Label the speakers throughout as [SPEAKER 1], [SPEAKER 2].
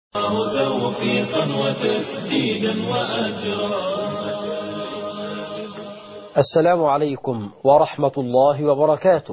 [SPEAKER 1] توفيقا وتسديدا وأجرا.
[SPEAKER 2] السلام عليكم ورحمة الله وبركاته.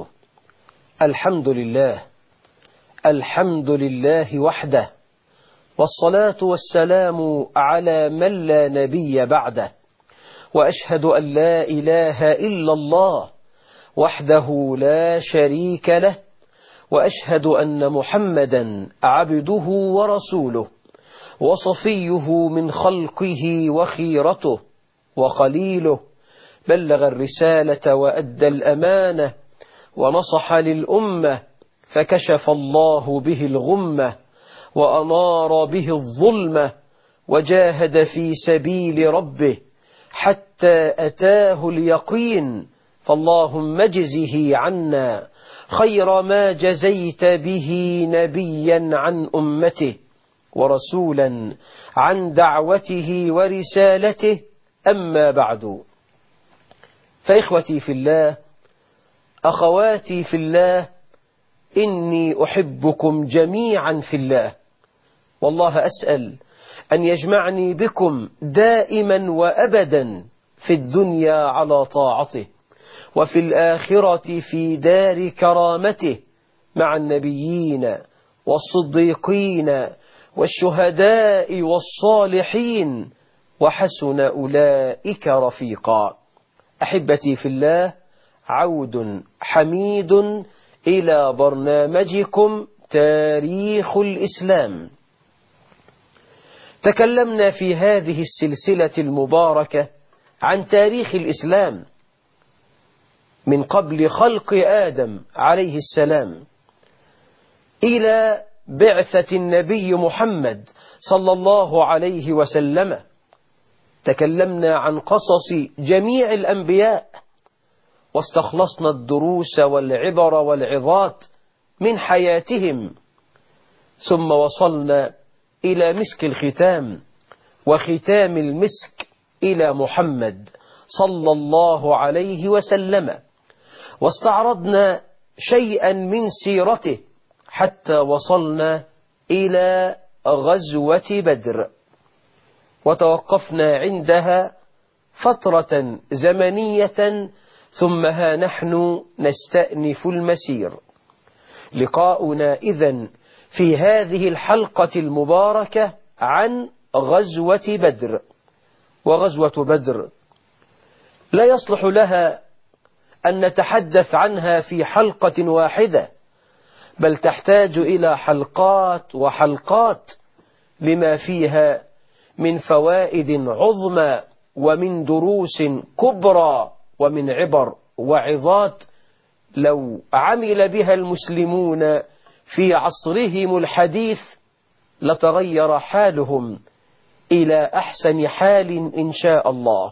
[SPEAKER 2] الحمد لله وحده، والصلاة والسلام على من لا نبي بعده، وأشهد أن لا إله إلا الله وحده لا شريك له، وأشهد أن محمدا عبده ورسوله وصفيه من خلقه وخيرته وخليله، بلغ الرسالة وأدى الأمانة ونصح للأمة، فكشف الله به الغمة وأنار به الظلمة، وجاهد في سبيل ربه حتى أتاه اليقين. فاللهم اجزه عنا خير ما جزيت به نبيا عن أمته ورسولا عن دعوته ورسالته. أما بعد، فإخوتي في الله، أخواتي في الله، إني أحبكم جميعا في الله، والله أسأل أن يجمعني بكم دائما وأبدا في الدنيا على طاعته، وفي الآخرة في دار كرامته مع النبيين والصديقين والشهداء والصالحين، وحسن أولئك رفيقا. أحبتي في الله، عود حميد إلى برنامجكم تاريخ الإسلام. تكلمنا في هذه السلسلة المباركة عن تاريخ الإسلام من قبل خلق آدم عليه السلام إلى بعثة النبي محمد صلى الله عليه وسلم. تكلمنا عن قصص جميع الأنبياء، واستخلصنا الدروس والعبر والعظات من حياتهم، ثم وصلنا إلى مسك الختام وختام المسك إلى محمد صلى الله عليه وسلم، واستعرضنا شيئا من سيرته حتى وصلنا إلى غزوة بدر، وتوقفنا عندها فترة زمنية، ثم ها نحن نستأنف المسير. لقاؤنا إذن في هذه الحلقة المباركة عن غزوة بدر. وغزوة بدر لا يصلح لها أن نتحدث عنها في حلقة واحدة، بل تحتاج إلى حلقات وحلقات، لما فيها من فوائد عظمى ومن دروس كبرى ومن عبر وعظات لو عمل بها المسلمون في عصرهم الحديث لتغير حالهم إلى أحسن حال إن شاء الله.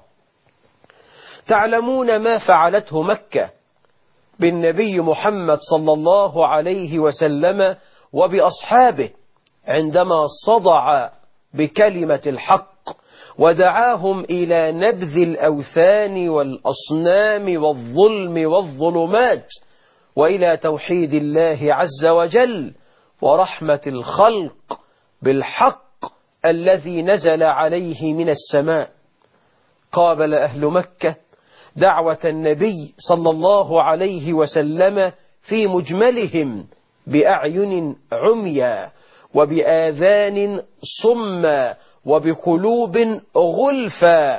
[SPEAKER 2] تعلمون ما فعلته مكة بالنبي محمد صلى الله عليه وسلم وبأصحابه عندما صدع بكلمة الحق ودعاهم إلى نبذ الأوثان والأصنام والظلم والظلمات، وإلى توحيد الله عز وجل ورحمة الخلق بالحق الذي نزل عليه من السماء. قابل أهل مكة دعوة النبي صلى الله عليه وسلم في مجملهم بأعين عميا وبآذان صما وبقلوب غلفا،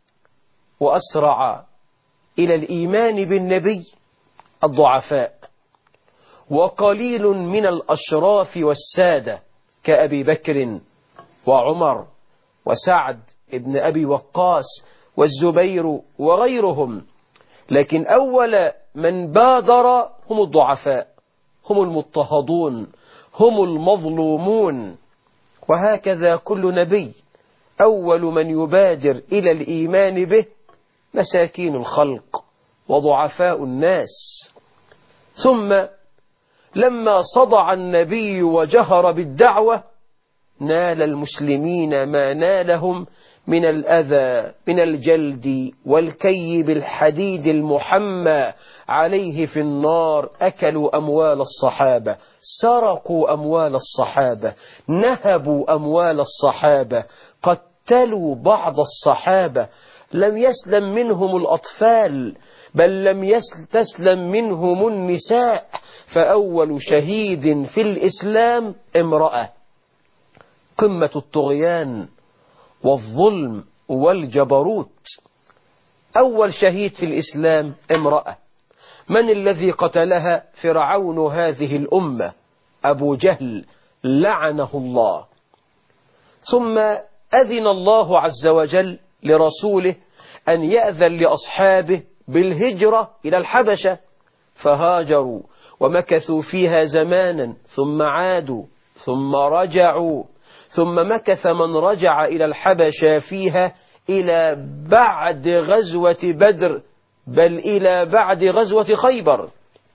[SPEAKER 2] وأسرع إلى الإيمان بالنبي الضعفاء، وقليل من الأشراف والسادة كأبي بكر وعمر وسعد ابن أبي وقاص والزبير وغيرهم. لكن أول من بادر هم الضعفاء، هم المضطهدون، هم المظلومون. وهكذا كل نبي أول من يبادر إلى الإيمان به مساكين الخلق وضعفاء الناس. ثم لما صدع النبي وجهر بالدعوة نال المسلمين ما نالهم من الأذى من الجلد والكي بالحديد المحمى عليه في النار، أكلوا أموال الصحابة، سرقوا أموال الصحابة، نهبوا أموال الصحابة، قتلوا بعض الصحابة، لم يسلم منهم الأطفال، بل لم تسلم منهم النساء. فأول شهيد في الإسلام امرأة. قمة الطغيان والظلم والجبروت. أول شهيد في الإسلام امرأة. من الذي قتلها؟ فرعون هذه الأمة، أبو جهل لعنه الله. ثم أذن الله عز وجل لرسوله أن يأذن لأصحابه بالهجرة إلى الحبشة، فهاجروا ومكثوا فيها زمانا، ثم عادوا، ثم رجعوا، ثم مكث من رجع إلى الحبشة فيها إلى بعد غزوة بدر، بل إلى بعد غزوة خيبر.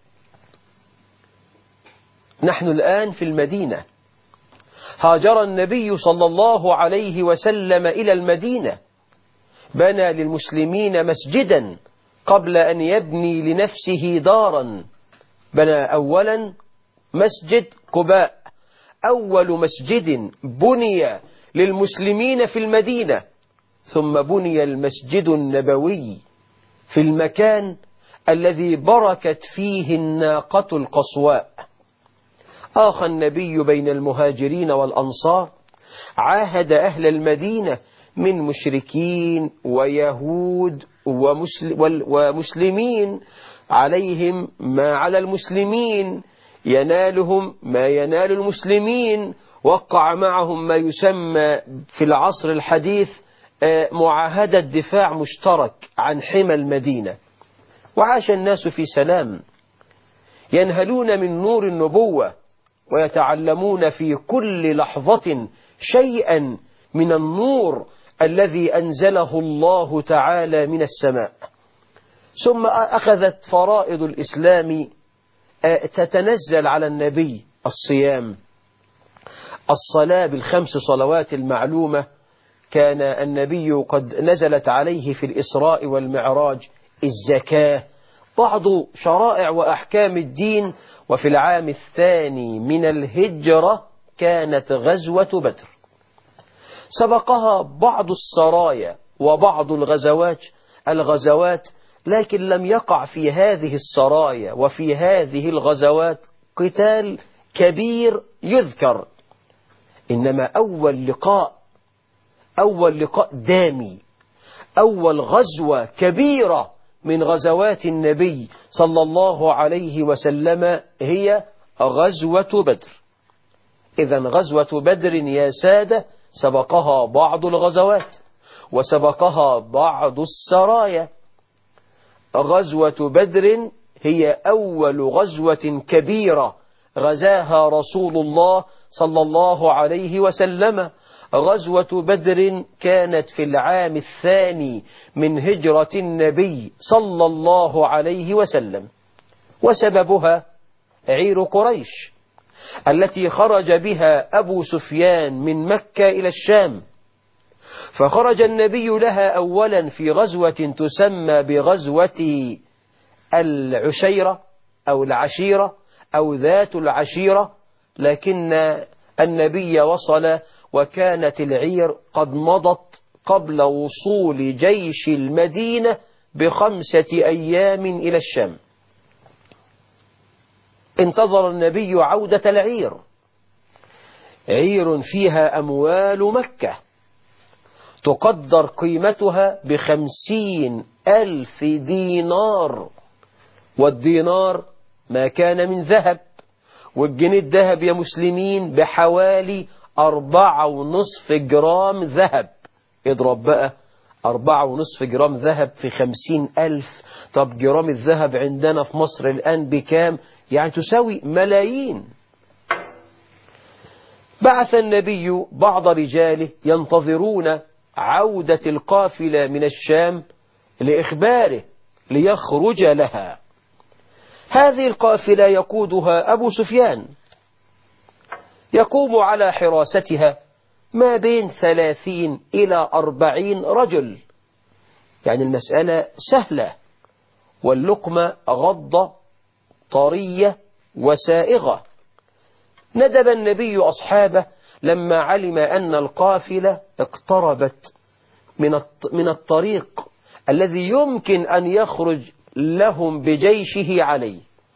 [SPEAKER 2] نحن الآن في المدينة. هاجر النبي صلى الله عليه وسلم إلى المدينة، بنى للمسلمين مسجدا قبل أن يبني لنفسه دارا. بنى أولا مسجد قباء، أول مسجد بني للمسلمين في المدينة، ثم بني المسجد النبوي في المكان الذي بركت فيه الناقة القصواء. آخى النبي بين المهاجرين والأنصار، عاهد أهل المدينة من مشركين ويهود ومسلمين، عليهم ما على المسلمين، ينالهم ما ينال المسلمين. وقع معهم ما يسمى في العصر الحديث معاهدة دفاع مشترك عن حمى المدينة، وعاش الناس في سلام، ينهلون من نور النبوة، ويتعلمون في كل لحظة شيئا من النور الذي أنزله الله تعالى من السماء. ثم أخذت فرائض الإسلام تتنزل على النبي: الصيام، الصلاة بالخمس صلوات المعلومة، كان النبي قد نزلت عليه في الإسراء والمعراج، الزكاة، بعض شرائع وأحكام الدين. وفي العام الثاني من الهجرة كانت غزوة بدر، سبقها بعض السرايا وبعض الغزوات، لكن لم يقع في هذه السرايا وفي هذه الغزوات قتال كبير يذكر، إنما أول لقاء دامي، أول غزوة كبيرة من غزوات النبي صلى الله عليه وسلم هي غزوة بدر. إذن غزوة بدر يا سادة سبقها بعض الغزوات وسبقها بعض السرايا. غزوة بدر هي أول غزوة كبيرة غزاها رسول الله صلى الله عليه وسلم. غزوة بدر كانت في العام الثاني من هجرة النبي صلى الله عليه وسلم، وسببها عير قريش التي خرج بها أبو سفيان من مكة إلى الشام. فخرج النبي لها أولا في غزوة تسمى بغزوة العشيرة أو العشيرة أو ذات العشيرة، لكن النبي وصل وكانت العير قد مضت قبل وصول جيش المدينة ب5 أيام إلى الشام. انتظر النبي عودة العير، عير فيها أموال مكة تقدر قيمتها ب50,000 دينار، والدينار ما كان من ذهب، والجنيه الذهب يا مسلمين بحوالي 4.5 جرام ذهب. اضرب بقى 4.5 جرام ذهب في 50,000. طب جرام الذهب عندنا في مصر الآن بكام؟ يعني تساوي ملايين. بعث النبي بعض رجاله ينتظرون عودة القافلة من الشام لإخباره ليخرج لها. هذه القافلة يقودها أبو سفيان، يقوم على حراستها ما بين 30 إلى 40 رجل. يعني المسألة سهلة، واللقمة غضة طرية وسائغة. ندب النبي أصحابه لما علم أن القافلة اقتربت من الطريق الذي يمكن أن يخرج لهم بجيشه عليه.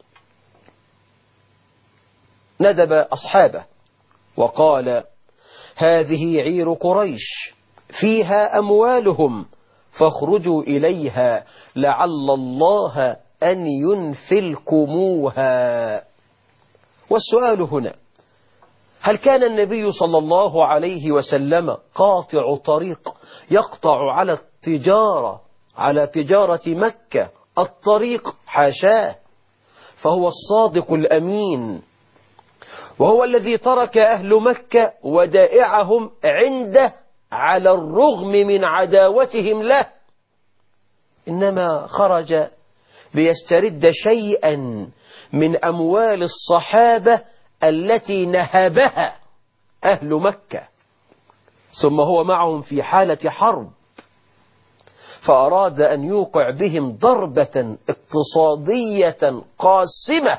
[SPEAKER 2] ندب أصحابه وقال: هذه عير قريش فيها أموالهم فاخرجوا إليها لعل الله أن ينفلكموها. والسؤال هنا: هل كان النبي صلى الله عليه وسلم قاطع طريق يقطع على تجارة مكة الطريق؟ حاشاه، فهو الصادق الأمين، وهو الذي ترك أهل مكة ودائعهم عنده على الرغم من عداوتهم له، إنما خرج ليسترد شيئا من أموال الصحابة التي نهبها أهل مكة، ثم هو معهم في حالة حرب، فأراد أن يوقع بهم ضربة اقتصادية قاسمة،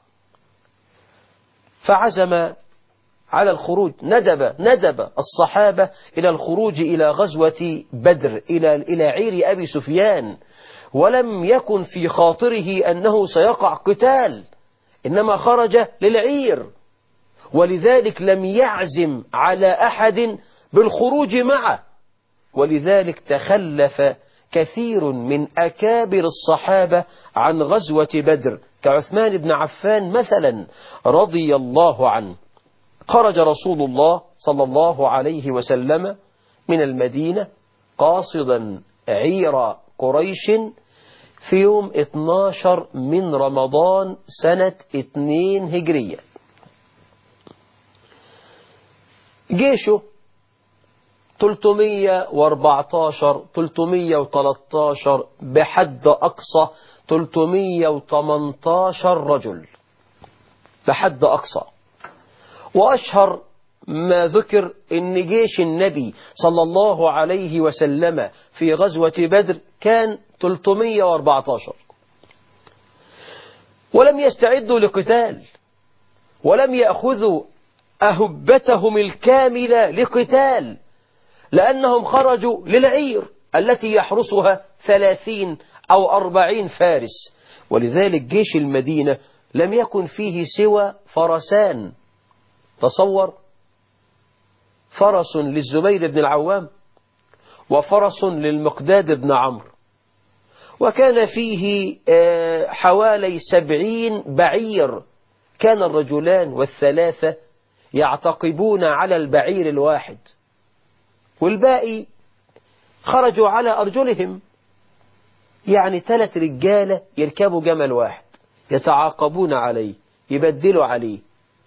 [SPEAKER 2] فعزم على الخروج. ندب الصحابة إلى الخروج إلى غزوة بدر، إلى عير أبي سفيان، ولم يكن في خاطره أنه سيقع قتال، إنما خرج للعير، ولذلك لم يعزم على أحد بالخروج معه، ولذلك تخلف كثير من أكابر الصحابة عن غزوة بدر، كعثمان بن عفان مثلا رضي الله عنه. خرج رسول الله صلى الله عليه وسلم من المدينة قاصدا عير قريش في يوم 12 من رمضان سنة 2 هجرية. جيشه 314 313 بحد أقصى 318 رجل بحد أقصى. وأشهر ما ذكر إن جيش النبي صلى الله عليه وسلم في غزوة بدر كان 314، ولم يستعدوا لقتال، ولم يأخذوا أهبتهم الكاملة لقتال، لأنهم خرجوا للعير التي يحرسها 30 أو 40 فارس. ولذلك جيش المدينة لم يكن فيه سوى فرسان. تصور، فرس للزبير بن العوام وفرس للمقداد بن عمرو، وكان فيه حوالي 70 بعير. كان الرجلان والثلاثة يعتقبون على البعير الواحد، والباقي خرجوا على أرجلهم. يعني 3 رجالة يركبوا جمل واحد يتعاقبون عليه، يبدلوا عليه.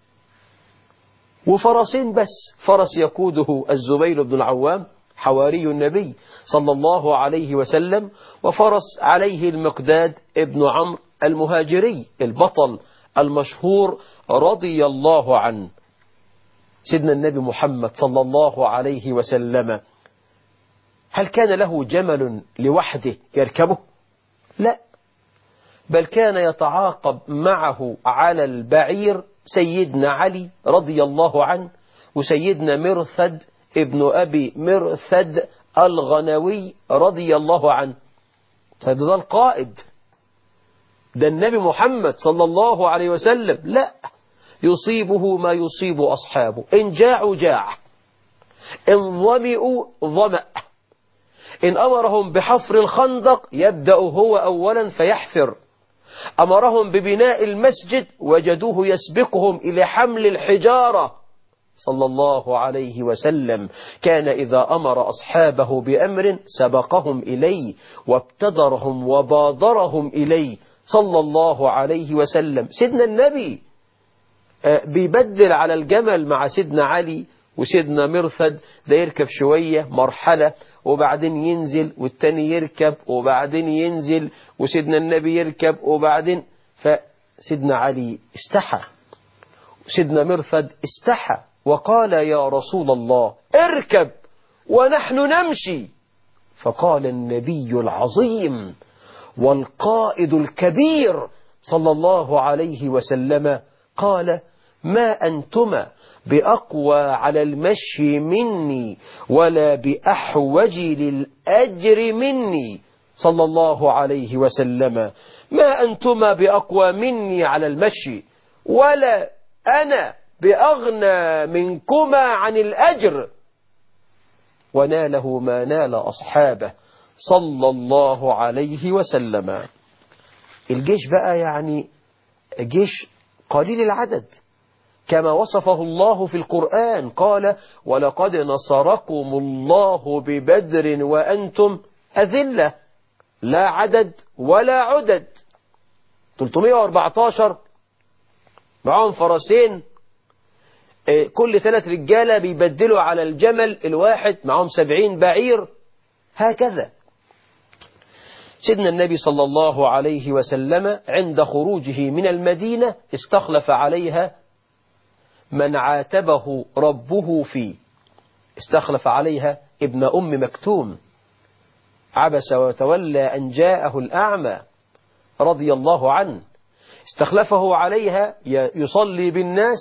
[SPEAKER 2] وفرسين بس، فرس يقوده الزبير بن العوام حواري النبي صلى الله عليه وسلم، وفرس عليه المقداد ابن عمرو المهاجري البطل المشهور رضي الله عنه. سيدنا النبي محمد صلى الله عليه وسلم هل كان له جمل لوحده يركبه؟ لا، بل كان يتعاقب معه على البعير سيدنا علي رضي الله عنه، وسيدنا مرثد ابن أبي مرثد الغنوي رضي الله عنه. ده القائد، ده النبي محمد صلى الله عليه وسلم. لا، يصيبه ما يصيب أصحابه، إن جاعوا جاع، إن ظمئوا ظمأ، إن أمرهم بحفر الخندق يبدأ هو أولا فيحفر، أمرهم ببناء المسجد وجدوه يسبقهم إلى حمل الحجارة صلى الله عليه وسلم. كان إذا أمر أصحابه بأمر سبقهم إليه وابتدرهم وبادرهم إليه صلى الله عليه وسلم. سيدنا النبي بيبدل على الجمل مع سيدنا علي وسيدنا مرثد، ده يركب شوية مرحلة وبعدين ينزل، والتاني يركب وبعدين ينزل، وسيدنا النبي يركب وبعدين. فسيدنا علي استحى، وسيدنا مرثد استحى، وقال يا رسول الله اركب ونحن نمشي. فقال النبي العظيم والقائد الكبير صلى الله عليه وسلم قال ما أنتما بأقوى على المشي مني ولا بأحوج للأجر مني صلى الله عليه وسلم. ما أنتما بأقوى مني على المشي ولا أنا بأغنى منكما عن الأجر. وناله ما نال أصحابه صلى الله عليه وسلم. الجيش بقى يعني جيش قليل العدد كما وصفه الله في القرآن، قال ولقد نصركم الله ببدر وأنتم أذلة، لا عدد ولا عدد. 314 معهم فرسين، كل 3 رجالة بيبدلوا على الجمل الواحد، معهم 70 بعير، هكذا. سيدنا النبي صلى الله عليه وسلم عند خروجه من المدينة استخلف عليها من عاتبه ربه فيه، استخلف عليها ابن أم مكتوم، عبس وتولى أن جاءه الأعمى رضي الله عنه، استخلفه عليها يصلي بالناس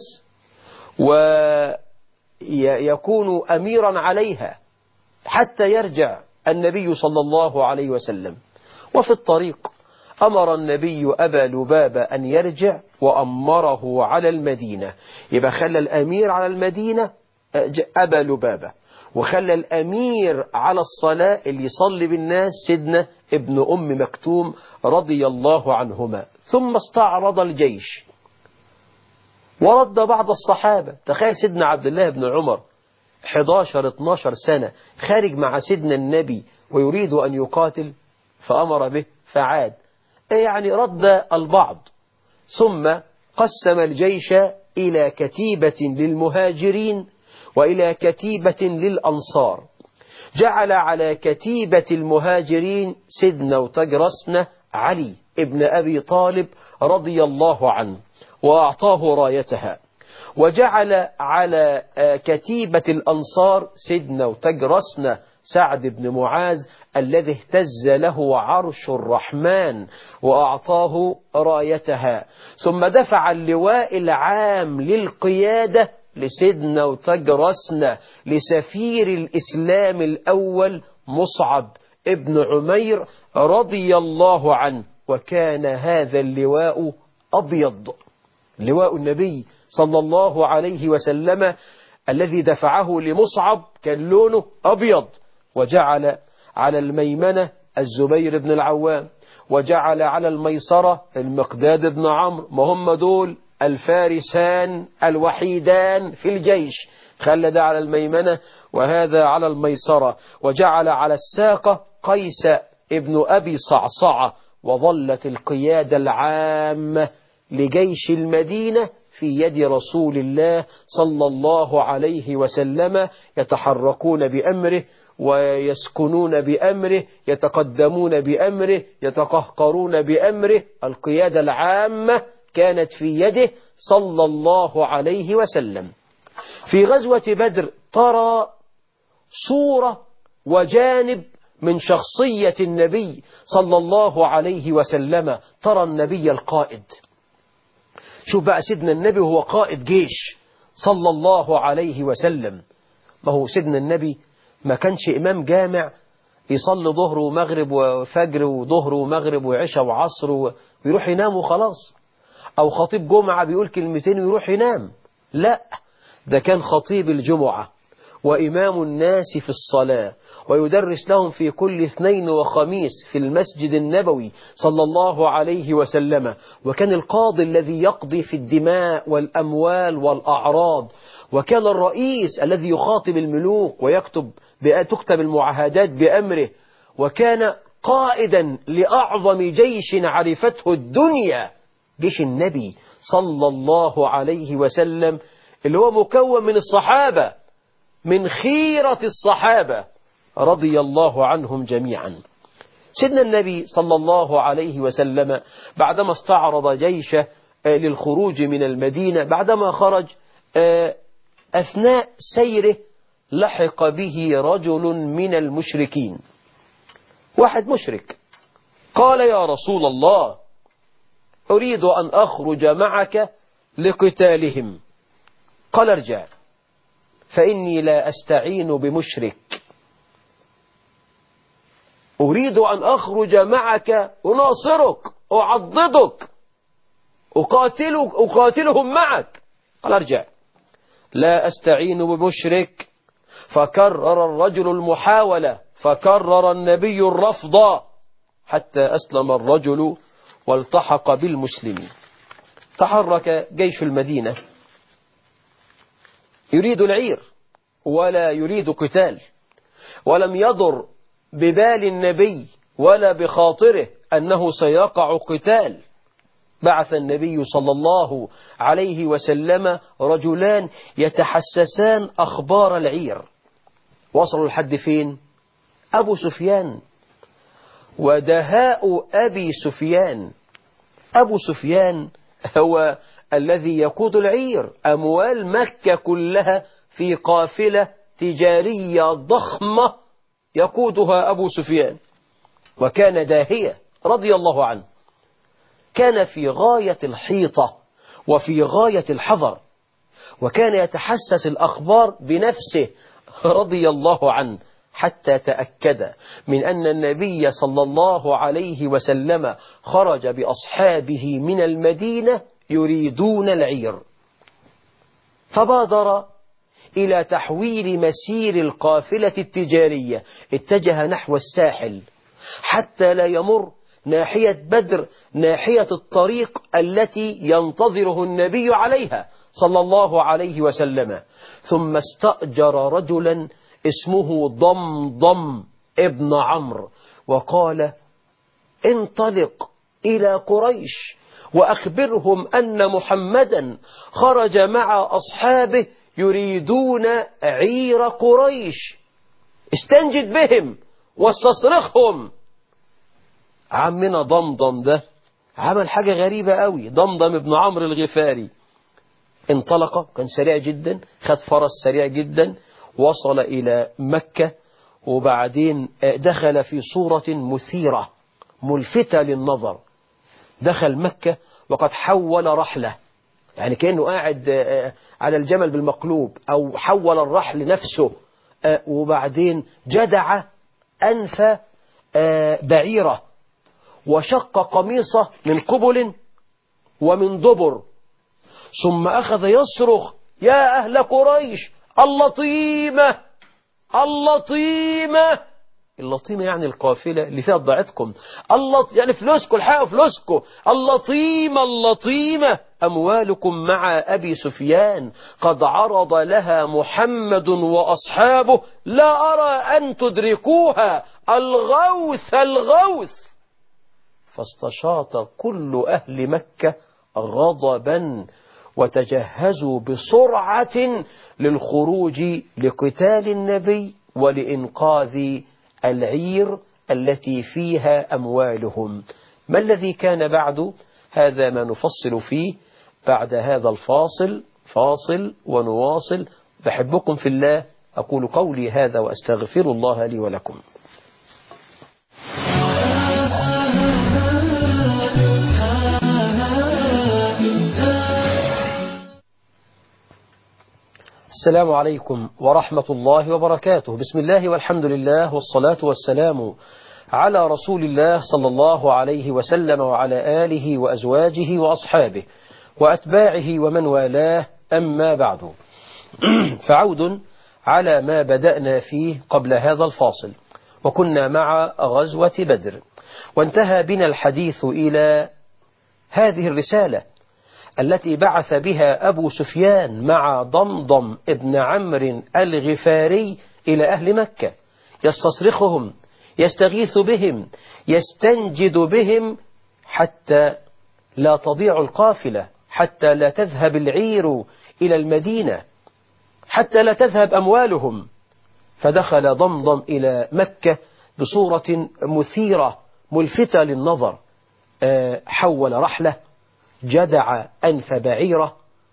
[SPEAKER 2] ويكون أميرا عليها حتى يرجع النبي صلى الله عليه وسلم. وفي الطريق أمر النبي أبا لبابة أن يرجع وأمره على المدينة، يبقى خلى الأمير على المدينة أبا لبابة، وخلى الأمير على الصلاة اللي يصلي بالناس سيدنا ابن أم مكتوم رضي الله عنهما. ثم استعرض الجيش ورد بعض الصحابة. تخيل سيدنا عبد الله بن عمر 11-12 سنة خارج مع سيدنا النبي ويريد أن يقاتل، فأمر به فعاد، يعني رد البعض. ثم قسم الجيش إلى كتيبة للمهاجرين وإلى كتيبة للأنصار. جعل على كتيبة المهاجرين سيدنا وتجرسنا علي ابن أبي طالب رضي الله عنه وأعطاه رايتها، وجعل على كتيبة الأنصار سيدنا وتجرسنا سعد بن معاذ الذي اهتز له عرش الرحمن وأعطاه رايتها. ثم دفع اللواء العام للقيادة لسيدنا وتجرسنا لسفير الإسلام الأول مصعب ابن عمير رضي الله عنه، وكان هذا اللواء أبيض، لواء النبي صلى الله عليه وسلم الذي دفعه لمصعب كان لونه أبيض. وجعل على الميمنة الزبير بن العوام، وجعل على الميسرة المقداد بن عمرو، ما هم دول الفارسان الوحيدان في الجيش، خلى ده على الميمنة وهذا على الميسرة. وجعل على الساقة قيس ابن أبي صعصعة. وظلت القيادة العامة لجيش المدينة في يد رسول الله صلى الله عليه وسلم، يتحركون بأمره ويسكنون بأمره، يتقدمون بأمره، يتقهقرون بأمره. القيادة العامة كانت في يده صلى الله عليه وسلم. في غزوة بدر ترى صورة وجانب من شخصية النبي صلى الله عليه وسلم، ترى النبي القائد. شوف بقى سيدنا النبي هو قائد جيش صلى الله عليه وسلم. ما هو سيدنا النبي ما كانش إمام جامع يصلي ظهر ومغرب وفجر وظهر ومغرب وعشاء وعصر ويروح ينام وخلاص، أو خطيب جمعة بيقول كلمتين ويروح ينام. لا، ده كان خطيب الجمعة وإمام الناس في الصلاة، ويدرس لهم في كل اثنين وخميس في المسجد النبوي صلى الله عليه وسلم. وكان القاضي الذي يقضي في الدماء والأموال والأعراض، وكان الرئيس الذي يخاطب الملوك تكتب المعاهدات بأمره، وكان قائدا لأعظم جيش عرفته الدنيا، جيش النبي صلى الله عليه وسلم، اللي هو مكون من الصحابة، من خيرة الصحابة رضي الله عنهم جميعا. سيدنا النبي صلى الله عليه وسلم بعدما استعرض جيشه للخروج من المدينة، بعدما خرج أثناء سيره لحق به رجل من المشركين، واحد مشرك، قال يا رسول الله أريد أن أخرج معك لقتالهم. قال ارجع فإني لا أستعين بمشرك. أريد أن أخرج معك أناصرك أعضدك أقاتلهم معك. قال ارجع لا أستعين بمشرك. فكرر الرجل المحاولة، فكرر النبي الرفض حتى أسلم الرجل والتحق بالمسلمين. تحرك جيش المدينة يريد العير ولا يريد قتال، ولم يضر ببال النبي ولا بخاطره أنه سيقع قتال. بعث النبي صلى الله عليه وسلم رجلان يتحسسان أخبار العير. وصلوا لحد فين؟ أبو سفيان ودهاء أبي سفيان. أبو سفيان هو الذي يقود العير، أموال مكة كلها في قافلة تجارية ضخمة يقودها أبو سفيان، وكان داهية رضي الله عنه، كان في غاية الحيطة وفي غاية الحذر، وكان يتحسس الأخبار بنفسه رضي الله عنه، حتى تأكد من أن النبي صلى الله عليه وسلم خرج بأصحابه من المدينة يريدون العير. فبادر إلى تحويل مسير القافلة التجارية، اتجه نحو الساحل حتى لا يمر ناحية بدر، ناحية الطريق التي ينتظره النبي عليها صلى الله عليه وسلم. ثم استأجر رجلا اسمه ضمضم ابن عمرو وقال انطلق إلى قريش وأخبرهم أن محمدا خرج مع أصحابه يريدون عير قريش، استنجد بهم واستصرخهم. عمنا ضمضم ده عمل حاجة غريبة قوي. ضمضم ابن عمرو الغفاري انطلق، كان سريع جدا، خد فرس سريع جدا، وصل إلى مكة، وبعدين دخل في صورة مثيرة ملفتة للنظر. دخل مكة وقد حول رحلة، يعني كأنه قاعد على الجمل بالمقلوب أو حول الرحل نفسه، وبعدين جدع أنف بعيرة وشق قميصه من قبل ومن دبر، ثم أخذ يصرخ يا أهل قريش اللطيمة اللطيمة. اللطيمة يعني القافلة اللي فيها بضاعتكم، يعني فلوسكم، الحقوا فلوسكم، اللطيمة اللطيمة أموالكم مع أبي سفيان قد عرض لها محمد وأصحابه، لا أرى أن تدركوها، الغوث الغوث. فاستشاط كل أهل مكة غضبا وتجهزوا بسرعة للخروج لقتال النبي ولإنقاذ العير التي فيها أموالهم. ما الذي كان بعد؟ هذا ما نفصل فيه بعد هذا الفاصل. فاصل ونواصل. بحبكم في الله، أقول قولي هذا وأستغفر الله لي ولكم. السلام عليكم ورحمة الله وبركاته. بسم الله والحمد لله والصلاة والسلام على رسول الله صلى الله عليه وسلم وعلى آله وأزواجه وأصحابه وأتباعه ومن والاه، أما بعد. فعود على ما بدأنا فيه قبل هذا الفاصل، وكنا مع غزوة بدر، وانتهى بنا الحديث إلى هذه الرسالة التي بعث بها أبو سفيان مع ضمضم ابن عمرو الغفاري إلى أهل مكة، يستصرخهم، يستغيث بهم، يستنجد بهم حتى لا تضيع القافلة، حتى لا تذهب العير إلى المدينة، حتى لا تذهب أموالهم. فدخل ضمضم إلى مكة بصورة مثيرة ملفتة للنظر، حول رحلة، جدع أنف بعيرة،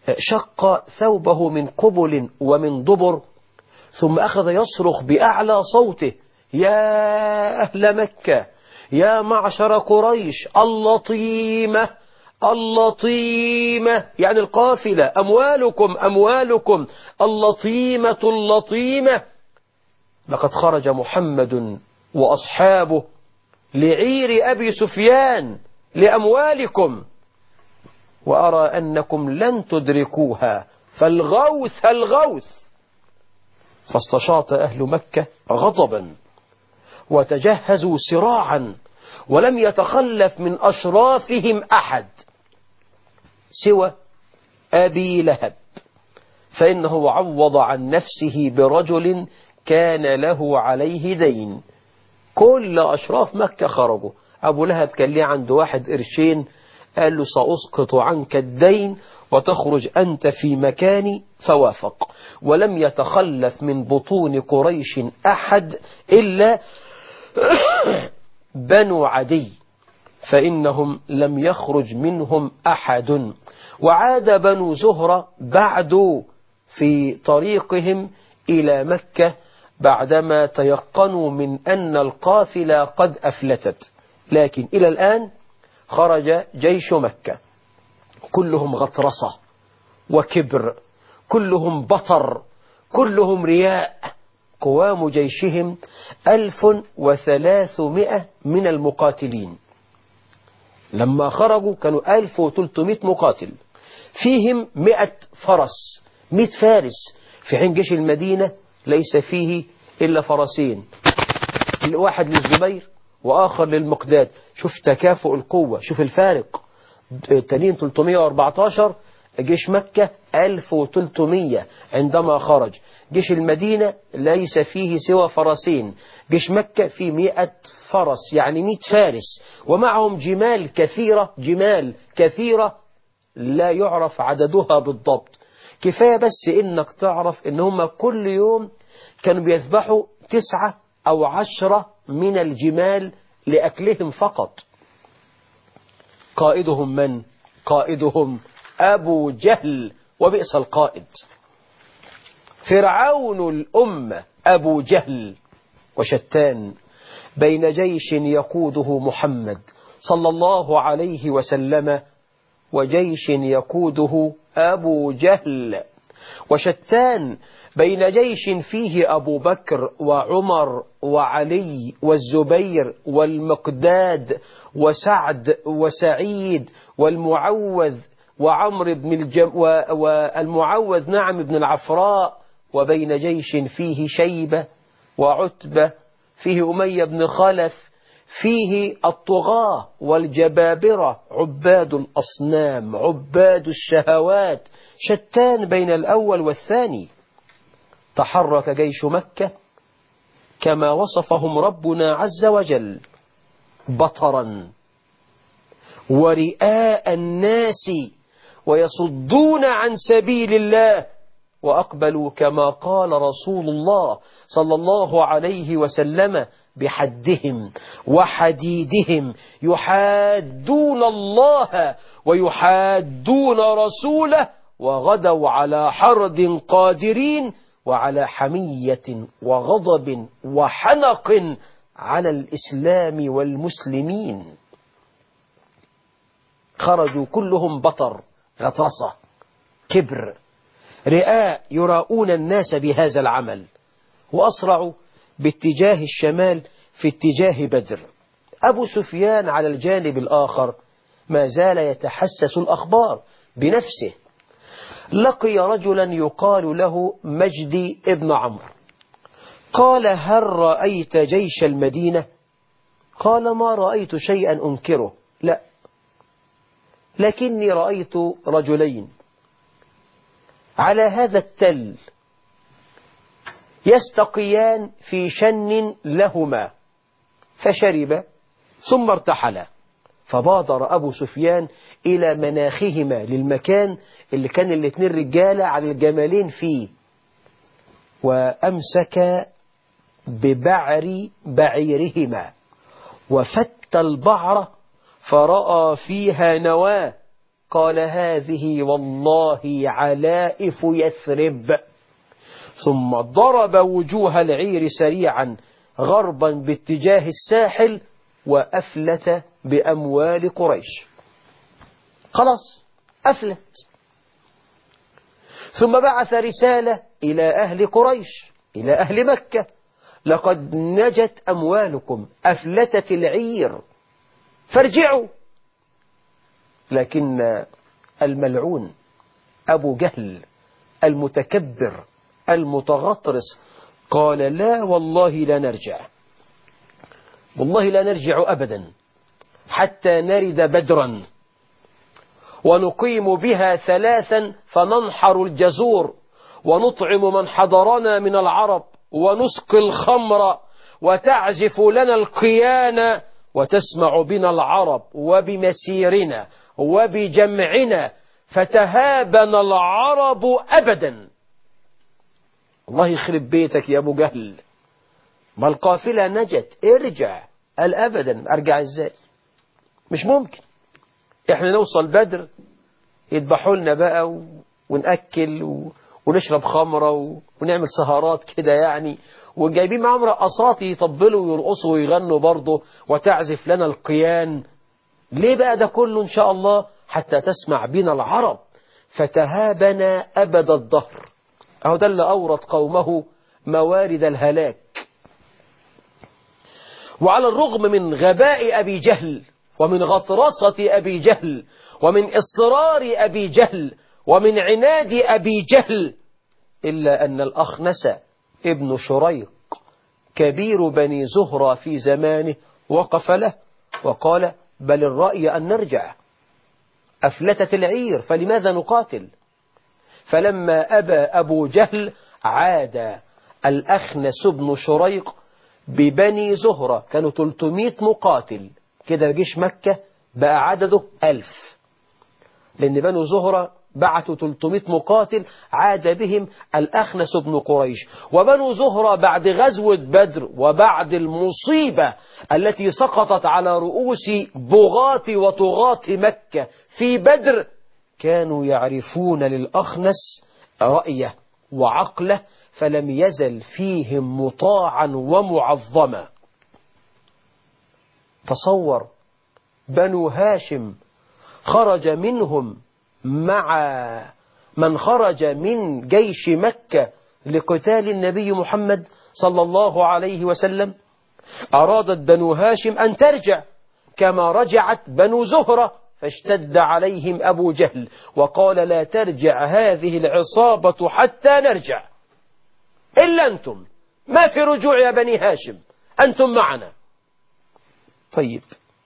[SPEAKER 2] شق ثوبه من قبل ومن دبر، ثم أخذ يصرخ بأعلى صوته: يا أهل مكة، يا معشر قريش، اللطيمة اللطيمة، يعني القافلة، أموالكم أموالكم، اللطيمة اللطيمة، لقد خرج محمد وأصحابه لعير أبي سفيان لأموالكم، وأرى أنكم لن تدركوها، فالغوث الغوث. فاستشاط أهل مكة غضبا وتجهزوا سراعا، ولم يتخلف من أشرافهم أحد سوى أبي لهب، فإنه عوض عن نفسه برجل كان له عليه دين. كل أشراف مكة خرجوا. أبو لهب كان ليه عنده واحد قرشين، قال له: سأسقط عنك الدين وتخرج أنت في مكاني، فوافق. ولم يتخلف من بطون قريش أحد إلا بنو عدي، فإنهم لم يخرج منهم أحد. وعاد بنو زهرة بعد في طريقهم إلى مكة بعدما تيقنوا من أن القافلة قد أفلتت، لكن إلى الآن خرج جيش مكة كلهم غطرسة وكبر، كلهم بطر، كلهم رياء. قوام جيشهم 1300 من المقاتلين. لما خرجوا كانوا 1300 مقاتل، فيهم 100 فرس، 100 فارس، في حين جيش المدينة ليس فيه إلا فرسين، واحد للزبير وآخر للمقداد. شوف تكافؤ القوة، شوف الفارق. التانيين 314، جيش مكة 1300 عندما خرج. جيش المدينة ليس فيه سوى فرسين، جيش مكة فيه 100 فرس، يعني 100 فارس، ومعهم جمال كثيرة، جمال كثيرة لا يعرف عددها بالضبط. كفاية بس إنك تعرف إن هم كل يوم كانوا بيذبحوا 9 أو 10 من الجمال لأكلهم فقط. قائدهم من؟ قائدهم أبو جهل، وبئس القائد، فرعون الأمة أبو جهل. وشتان بين جيش يقوده محمد صلى الله عليه وسلم وجيش يقوده أبو جهل، وشتان بين جيش فيه أبو بكر وعمر وعلي والزبير والمقداد وسعد وسعيد والمعوذ وعمر بن والمعوذ بن العفراء، وبين جيش فيه شيبة وعتبة، فيه أمية بن خلف، فيه الطغاة والجبابرة، عباد الأصنام، عباد الشهوات. شتان بين الأول والثاني. تحرك جيش مكة كما وصفهم ربنا عز وجل: بطرا ورئاء الناس ويصدون عن سبيل الله، وأقبلوا كما قال رسول الله صلى الله عليه وسلم بحدهم وحديدهم، يحادون الله ويحادون رسوله، وغدوا على حرد قادرين، وعلى حمية وغضب وحنق على الإسلام والمسلمين. خرجوا كلهم بطر، غطرسة، كبر، رئاء، يراؤون الناس بهذا العمل، وأسرعوا باتجاه الشمال في اتجاه بدر. أبو سفيان على الجانب الآخر ما زال يتحسس الأخبار بنفسه. لقي رجلا يقال له مجدي ابن عمرو، قال: هل رأيت جيش المدينة؟ قال: ما رأيت شيئا أنكره، لا، لكني رأيت رجلين على هذا التل يستقيان في شن لهما، فشرب ثم ارتحلا. فبادر أبو سفيان إلى مناخهما، للمكان اللي كان الاثنين رجالة على الجمالين فيه، وأمسك ببعر بعيرهما وفت البعرة فرأى فيها نواة، قال هذه والله علائف يثرب. ثم ضرب وجوه العير سريعا غربا باتجاه الساحل وأفلت بأموال قريش. خلاص أفلت. ثم بعث رسالة إلى أهل قريش، إلى أهل مكة: لقد نجت أموالكم، أفلتت العير، فارجعوا. لكن الملعون أبو جهل المتكبر المتغطرس قال: لا والله لا نرجع، والله لا نرجع أبدا حتى نرد بدرا ونقيم بها 3 فننحر الجزور ونطعم من حضرنا من العرب ونسقي الخمر وتعزف لنا القيان وتسمع بنا العرب وبمسيرنا وبجمعنا فتهابنا العرب أبدا. الله يخرب بيتك يا أبو جهل، ما القافلة نجت، ارجع. قال أبدا. أرجع إزاي؟ مش ممكن. إحنا نوصل بدر يذبحوا لنا بقى ونأكل ونشرب خمرة ونعمل سهرات كده يعني، وجايبين معهم رقصات يطبلوا ويرقصوا ويغنوا برضه وتعزف لنا القيان. ليه بقى ده كله إن شاء الله؟ حتى تسمع بنا العرب فتهابنا أبد الدهر. أهو ده اللي أورد قومه موارد الهلاك. وعلى الرغم من غباء أبي جهل ومن غطرسة أبي جهل ومن إصرار أبي جهل ومن عناد أبي جهل، إلا أن الأخنس ابن شريق كبير بني زهرة في زمانه وقف له وقال: بل الرأي أن نرجع، أفلتت العير فلماذا نقاتل؟ فلما أبى أبو جهل عاد الأخنس بن شريق ببني زهرة، كانوا 300 مقاتل كده، جيش مكة بقى عدده 1000، لأن بنو زهرة بعثوا 300 مقاتل عاد بهم الأخنس بن قريش. وبنو زهرة بعد غزوة بدر وبعد المصيبة التي سقطت على رؤوس بغاة وطغاة مكة في بدر كانوا يعرفون للأخنس رأيه وعقله، فلم يزل فيهم مطاعا ومعظما. تصور بنو هاشم خرج منهم مع من خرج من جيش مكة لقتال النبي محمد صلى الله عليه وسلم. أرادت بنو هاشم أن ترجع كما رجعت بنو زهرة، فاشتد عليهم أبو جهل وقال: لا ترجع هذه العصابة حتى نرجع، إلا أنتم، ما في رجوع يا بني هاشم، أنتم معنا. طيب،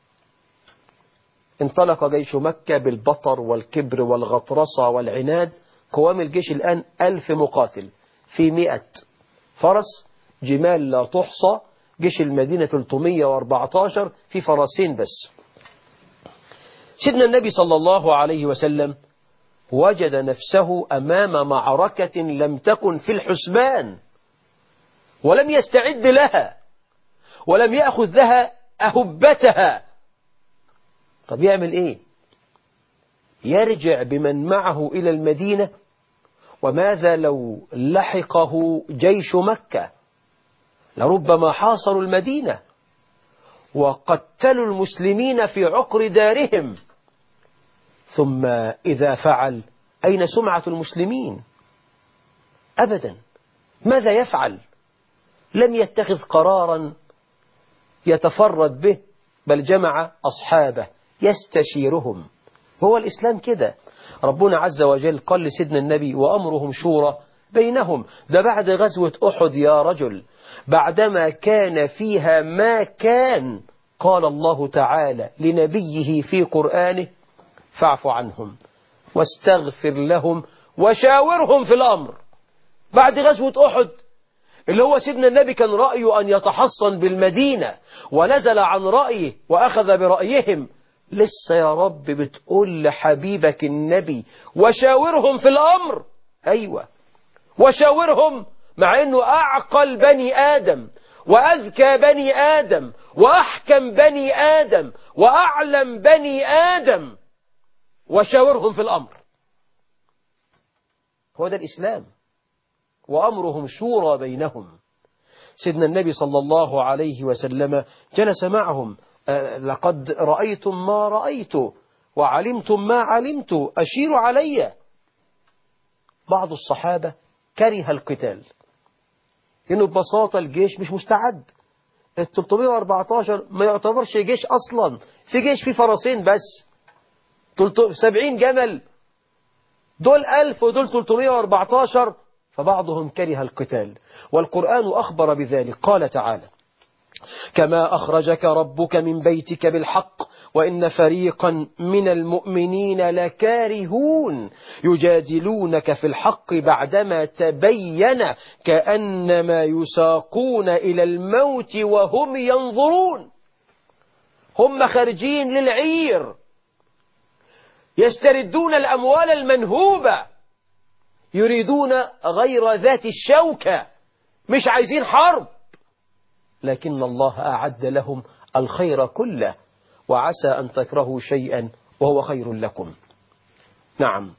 [SPEAKER 2] انطلق جيش مكة بالبطر والكبر والغطرسة والعناد. قوام الجيش الآن 1000 مقاتل في 100 فرس، جمال لا تحصى. جيش المدينة 314 في فرسين بس. سيدنا النبي صلى الله عليه وسلم وجد نفسه أمام معركة لم تكن في الحسبان، ولم يستعد لها، ولم يأخذ لها أهبتها. طب يعمل إيه؟ يرجع بمن معه إلى المدينة؟ وماذا لو لحقه جيش مكة؟ لربما حاصروا المدينة وقتلوا المسلمين في عقر دارهم. ثم إذا فعل، أين سمعة المسلمين؟ أبدا. ماذا يفعل؟ لم يتخذ قرارا يتفرد به، بل جمع أصحابه يستشيرهم. هو الإسلام كده. ربنا عز وجل قال لسيدنا النبي: وأمرهم شورى بينهم. ده بعد غزوة أحد يا رجل، بعدما كان فيها ما كان، قال الله تعالى لنبيه في قرآنه: فاعف عنهم واستغفر لهم وشاورهم في الأمر. بعد غزوة أحد اللي هو سيدنا النبي كان رأيه أن يتحصن بالمدينة، ونزل عن رأيه وأخذ برأيهم، لسه يا رب بتقول لحبيبك النبي وشاورهم في الأمر؟ أيوة، وشاورهم، مع أنه أعقل بني آدم وأذكى بني آدم وأحكم بني آدم وأعلم بني آدم، وشاورهم في الأمر. هو ده الإسلام، وأمرهم شورى بينهم. سيدنا النبي صلى الله عليه وسلم جلس معهم، لقد رأيتم ما رأيت وعلمتم ما علمت، أشيروا علي. بعض الصحابة كره القتال، إنه ببساطة الجيش مش مستعد. 314 ما يعتبرش جيش أصلا، في جيش فيه فرسين بس، 70 جمل، دول 1000 ودول 314. فبعضهم كره القتال، والقرآن أخبر بذلك. قال تعالى: كما أخرجك ربك من بيتك بالحق وإن فريقا من المؤمنين لكارهون يجادلونك في الحق بعدما تبين كأنما يساقون إلى الموت وهم ينظرون. هم خارجين للعير يستردون الأموال المنهوبة، يريدون غير ذات الشوكة، مش عايزين حرب، لكن الله أعد لهم الخير كله، وعسى أن تكرهوا شيئا وهو خير لكم. نعم،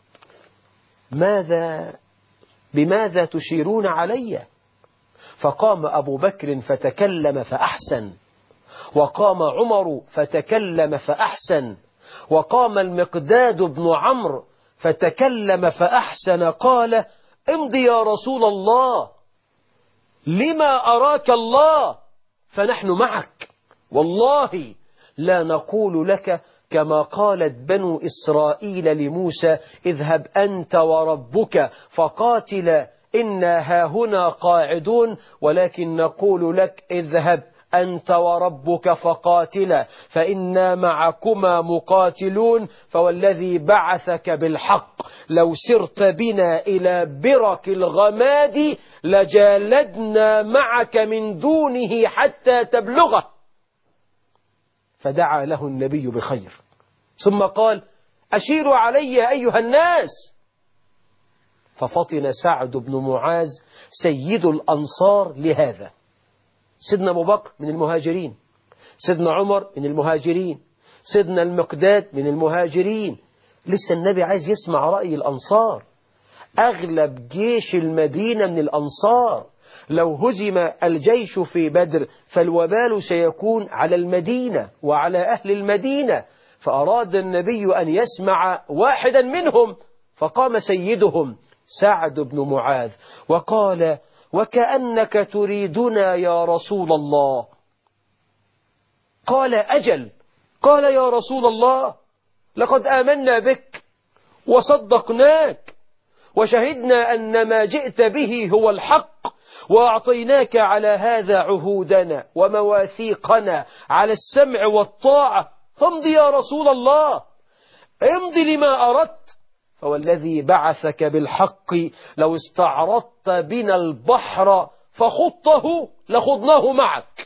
[SPEAKER 2] بماذا تشيرون علي؟ فقام أبو بكر فتكلم فأحسن، وقام عمر فتكلم فأحسن، وقام المقداد بن عمرو فتكلم فأحسن. قال: امضي يا رسول الله، لما أراك الله، فنحن معك، والله لا نقول لك كما قالت بنو إسرائيل لموسى: اذهب أنت وربك فقاتلا إنا هاهنا قاعدون، ولكن نقول لك: اذهب أنت وربك فقاتلا فإنا معكما مقاتلون، فوالذي بعثك بالحق لو سرت بنا إلى برك الغماد لجالدنا معك من دونه حتى تبلغه. فدعا له النبي بخير، ثم قال: أشيروا علي أيها الناس. ففطن سعد بن معاذ سيد الأنصار لهذا. سيدنا أبو بكر من المهاجرين، سيدنا عمر من المهاجرين، سيدنا المقداد من المهاجرين. لسه النبي عايز يسمع رأي الأنصار. أغلب جيش المدينة من الأنصار. لو هزم الجيش في بدر فالوبال سيكون على المدينة وعلى أهل المدينة، فأراد النبي أن يسمع واحدا منهم، فقام سيدهم سعد بن معاذ وقال: وكأنك تريدنا يا رسول الله. قال: أجل. قال: يا رسول الله، لقد آمنا بك وصدقناك وشهدنا أن ما جئت به هو الحق، وأعطيناك على هذا عهودنا ومواثيقنا على السمع والطاعة، فامضي يا رسول الله، امضي لما أردت، فوالذي بعثك بالحق لو استعرضت بنا البحر فخضته لخضناه معك.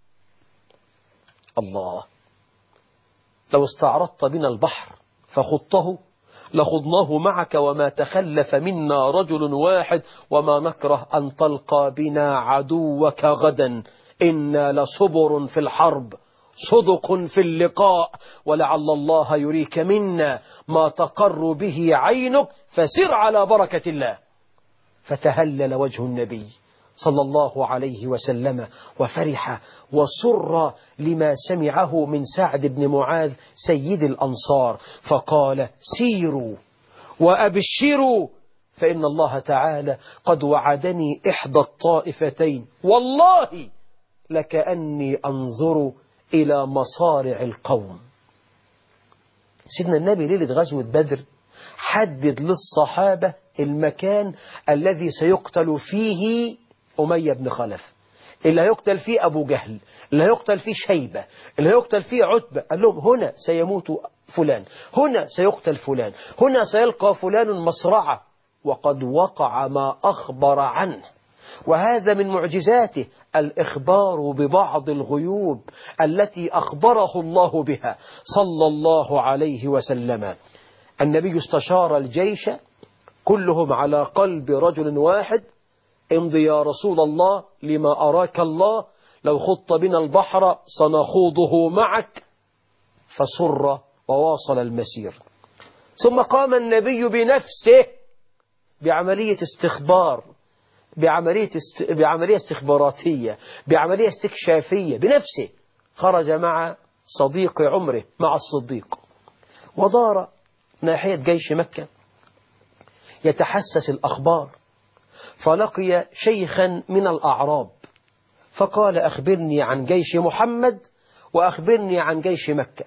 [SPEAKER 2] الله، لو استعرضت بنا البحر فخضته لخضناه معك، وما تخلف منا رجل واحد، وما نكره أن تلقى بنا عدوك غدا، إنا لصبر في الحرب صدق في اللقاء، ولعل الله يريك منا ما تقر به عينك، فسر على بركة الله. فتهلل وجه النبي صلى الله عليه وسلم وفرح وسر لما سمعه من سعد بن معاذ سيد الأنصار، فقال: سيروا وأبشروا، فإن الله تعالى قد وعدني إحدى الطائفتين، والله لكأني أنظر إلى مصارع القوم. سيدنا النبي ليلة غزوة بدر حدد للصحابة المكان الذي سيقتل فيه أمية بن خلف، اللي هيقتل فيه أبو جهل، اللي هيقتل فيه شيبة، اللي هيقتل فيه عتبة. قال لهم: هنا سيموت فلان، هنا سيقتل فلان، هنا سيلقى فلان مصرعة. وقد وقع ما أخبر عنه، وهذا من معجزاته الإخبار ببعض الغيوب التي أخبره الله بها صلى الله عليه وسلم. النبي استشار الجيش كلهم على قلب رجل واحد: امضي يا رسول الله لما أراك الله، لو خضت بنا البحر سنخوضه معك. فسر وواصل المسير. ثم قام النبي بنفسه بعملية استخبار، بعملية استخباراتية، بعملية استكشافية بنفسه. خرج مع صديق عمره، مع الصديق، ودار ناحية جيش مكة يتحسس الأخبار، فلقي شيخا من الأعراب فقال: أخبرني عن جيش محمد وأخبرني عن جيش مكة.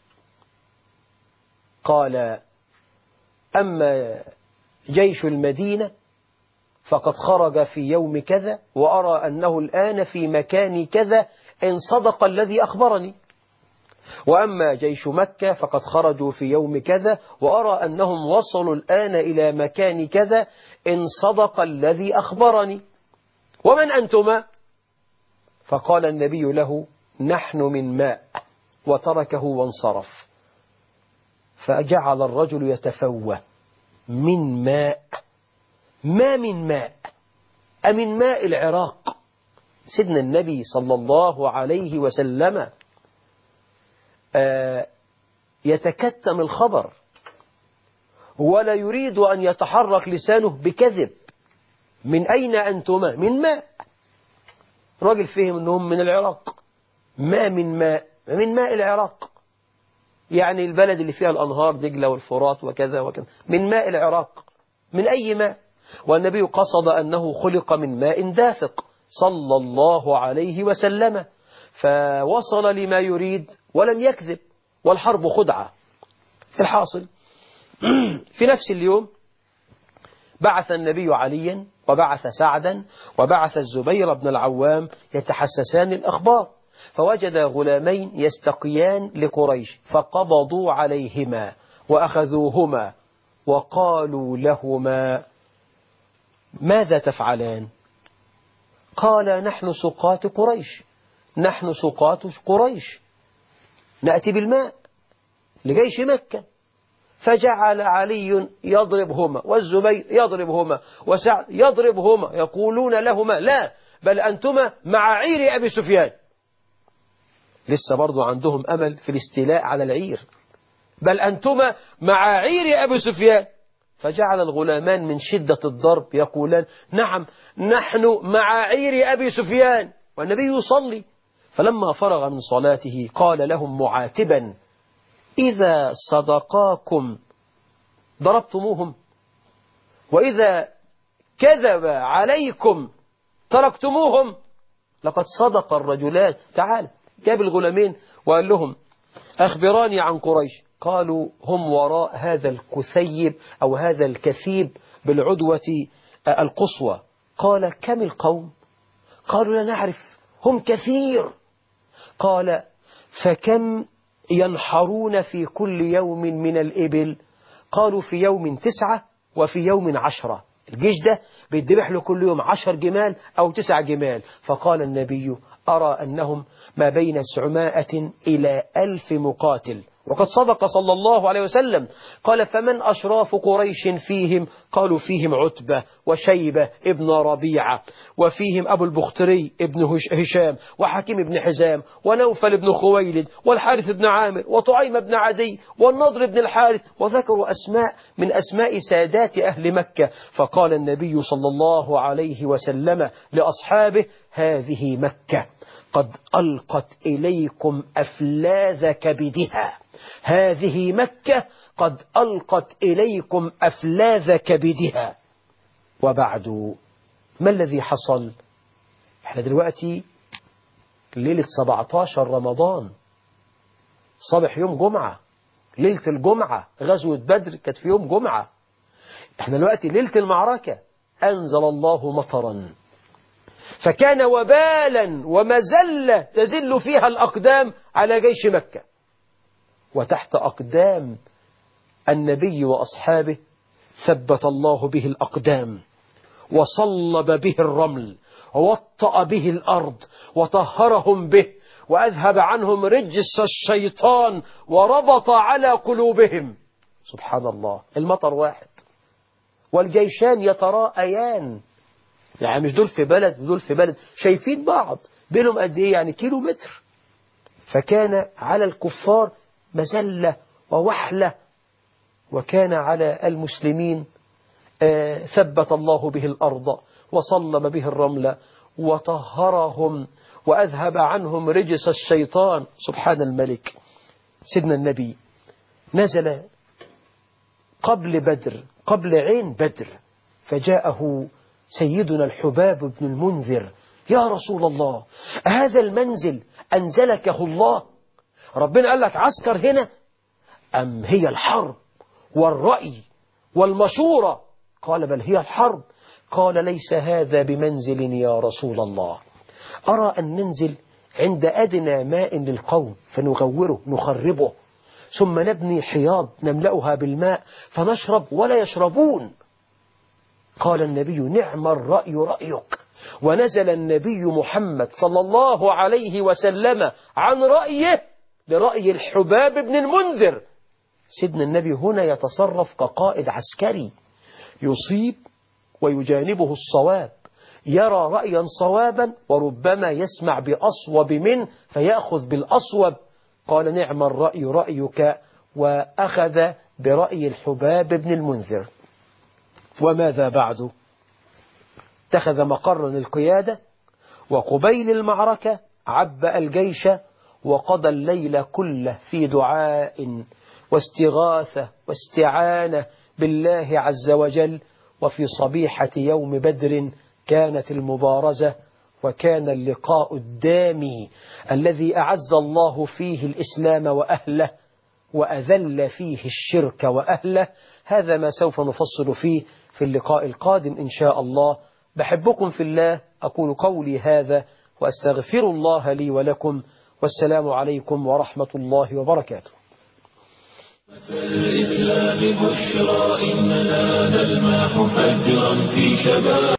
[SPEAKER 2] قال: أما جيش المدينة فقد خرج في يوم كذا، وأرى أنه الآن في مكان كذا إن صدق الذي أخبرني. وأما جيش مكة فقد خرجوا في يوم كذا، وأرى أنهم وصلوا الآن إلى مكان كذا إن صدق الذي أخبرني. ومن أنتما؟ فقال النبي له: نحن من ماء، وتركه وانصرف. فجعل الرجل يتفوه: من ماء؟ ما من ماء؟ أمن ماء العراق؟ سيدنا النبي صلى الله عليه وسلم يتكتم الخبر ولا يريد أن يتحرك لسانه بكذب. من أين أنتما؟ من ماء. راجل فهم أنهم من العراق. ما من ماء؟ من ماء العراق، يعني البلد اللي فيها الأنهار دجلة والفرات وكذا وكذا. من ماء العراق، من أي ماء؟ والنبي قصد أنه خلق من ماء دافق صلى الله عليه وسلم، فوصل لما يريد ولم يكذب، والحرب خدعة. الحاصل في نفس اليوم بعث النبي عليا وبعث سعدا وبعث الزبير بن العوام يتحسسان الأخبار، فوجد غلامين يستقيان لقريش فقبضوا عليهما وأخذوهما وقالوا لهما: ماذا تفعلان؟ قال: نحن سقاة قريش، نحن سقاة قريش، نأتي بالماء لجيش مكة. فجعل علي يضربهما والزبير يضربهما وسعد يضربهما، يقولون لهما: لا، بل أنتما مع عير أبي سفيان. لسه برضو عندهم أمل في الاستيلاء على العير. بل أنتما مع عير أبي سفيان. فجعل الغلامان من شدة الضرب يقولان: نعم، نحن مع عير أبي سفيان. والنبي يصلي. فلما فرغ من صلاته قال لهم معاتبا: إذا صدقاكم ضربتموهم، وإذا كذب عليكم تركتموهم. لقد صدق الرجلان. تعال، جاب الغلامين وقال لهم: أخبراني عن قريش. قالوا: هم وراء هذا الكثيب أو هذا الكثيب بالعدوة القصوى. قال: كم القوم؟ قالوا: لا نعرف، هم كثير. قال: فكم ينحرون في كل يوم من الإبل؟ قالوا: في يوم 9 وفي يوم 10. الجيش ده بيتذبح له كل يوم 10 جمال أو 9 جمال. فقال النبي: أرى أنهم ما بين 900 إلى 1000 مقاتل. وقد صدق صلى الله عليه وسلم. قال: فمن أشراف قريش فيهم؟ قالوا: فيهم عتبة وشيبة ابن ربيعة، وفيهم أبو البختري ابن هشام، وحكيم بن حزام، ونوفل بن خويلد، والحارث بن عامر، وطعيم بن عدي، والنضر بن الحارث، وذكروا أسماء من أسماء سادات أهل مكة. فقال النبي صلى الله عليه وسلم لأصحابه: هذه مكة قد ألقت إليكم أفلاذ كبدها. هذه مكة قد ألقت إليكم أفلاذ كبدها. وبعد، ما الذي حصل؟ احنا دلوقتي ليلة 17 رمضان، صبح يوم جمعة، ليلة الجمعة. غزوة بدر كانت في يوم جمعة. احنا دلوقتي ليلة المعركة. أنزل الله مطرا، فكان وبالا ومزلة تزل فيها الأقدام على جيش مكة. وتحت أقدام النبي وأصحابه ثبت الله به الأقدام، وصلب به الرمل، ووطأ به الأرض، وطهرهم به، وأذهب عنهم رجس الشيطان، وربط على قلوبهم. سبحان الله. المطر واحد والجيشان يتراءيان، يعني مش دول في بلد ودول في بلد، شايفين بعض بينهم قد ايه؟ يعني كيلو متر. فكان على الكفار مزلة ووحلة وكان على المسلمين ثبت الله به الأرض وصلب به الرمل وطهرهم وأذهب عنهم رجس الشيطان. سبحان الملك. سيدنا النبي نزل قبل بدر، قبل عين بدر، فجاءه سيدنا الحباب بن المنذر: يا رسول الله، هذا المنزل أنزلكه الله؟ ربنا قال لك عسكر هنا؟ أم هي الحرب والرأي والمشورة؟ قال: بل هي الحرب. قال: ليس هذا بمنزل يا رسول الله، أرى أن ننزل عند أدنى ماء للقوم فنغوره نخربه، ثم نبني حياض نملأها بالماء فنشرب ولا يشربون. قال النبي: نعم الرأي رأيك. ونزل النبي محمد صلى الله عليه وسلم عن رأيه لرأي الحباب بن المنذر. سيدنا النبي هنا يتصرف كقائد عسكري، يصيب ويجانبه الصواب، يرى رأيا صوابا وربما يسمع بأصوب منه فيأخذ بالأصوب. قال: نعم الرأي رأيك، وأخذ برأي الحباب بن المنذر. وماذا بعد؟ اتخذ مقرا القيادة، وقبيل المعركة عبأ الجيش وقضى الليل كله في دعاء واستغاثة واستعانة بالله عز وجل. وفي صبيحة يوم بدر كانت المبارزة، وكان اللقاء الدامي الذي أعز الله فيه الإسلام وأهله وأذل فيه الشرك وأهله. هذا ما سوف نفصل فيه في اللقاء القادم إن شاء الله. بحبكم في الله، أقول قولي هذا وأستغفر الله لي ولكم، والسلام عليكم ورحمة الله وبركاته.
[SPEAKER 1] الإسلام بشرى إننا نلمح فجرا في شباب